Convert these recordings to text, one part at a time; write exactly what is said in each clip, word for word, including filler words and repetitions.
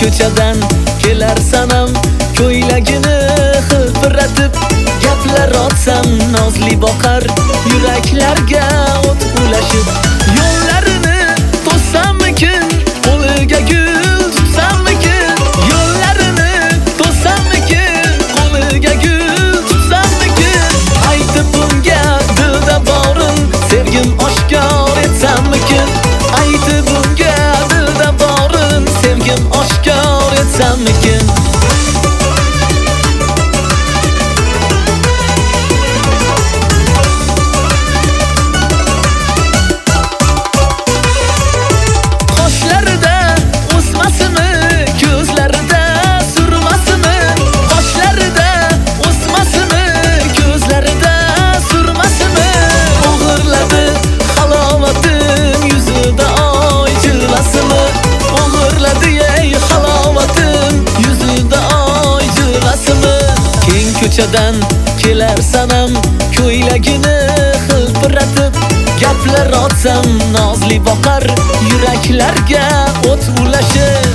ko'chadan kelar sanam, ko'ylagini hilpiratib gaplar otsam nozli boqar, yuraklarga o't ulashib. Yo'llarini to'ssammikin, qo'liga gul tutsammikin, yo'llarini to'ssammikin, qo'liga gul tutsammikin. Aytib bunga dilda borin, sevgim oshkor etsammikin. Aytib bunga dilda borin, sevgim oshkor etsammikin. Ko'chadan kelar sanam, ko'ylagini hilpiratib gaplar otsam nozli boqar, yuraklarga o't ulashib.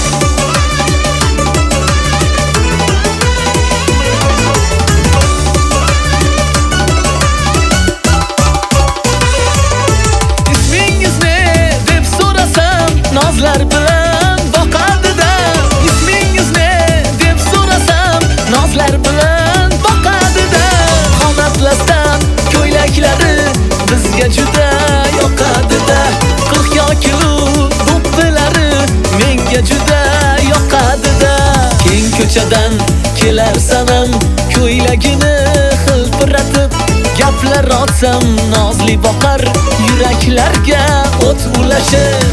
Ismingiz ne deb so'rasam, nozlar bilan boqadi-da. Ismingiz ne deb so'rasam, nozlar bilan ko'ylaklari bizga juda yoqadi-da. Qirq yokilu do'ppilari menga juda yoqadi-da. Keng ko'chadan kelar sanam, ko'ylagini hilpiratib gaplar otsam nozli boqar, yuraklarga o't ulashib.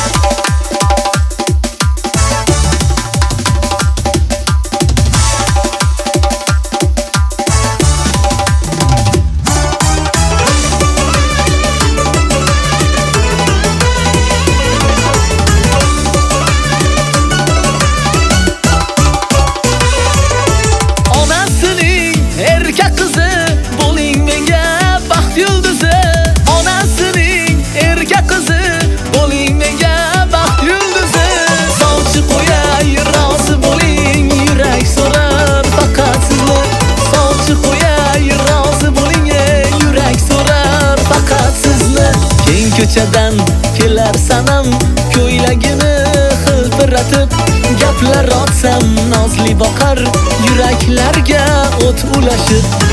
Ko'chadan kelar sanam, ko'ylagini hilpiratib gaplar otsam nozli boqar, yuraklarga o't ulashib.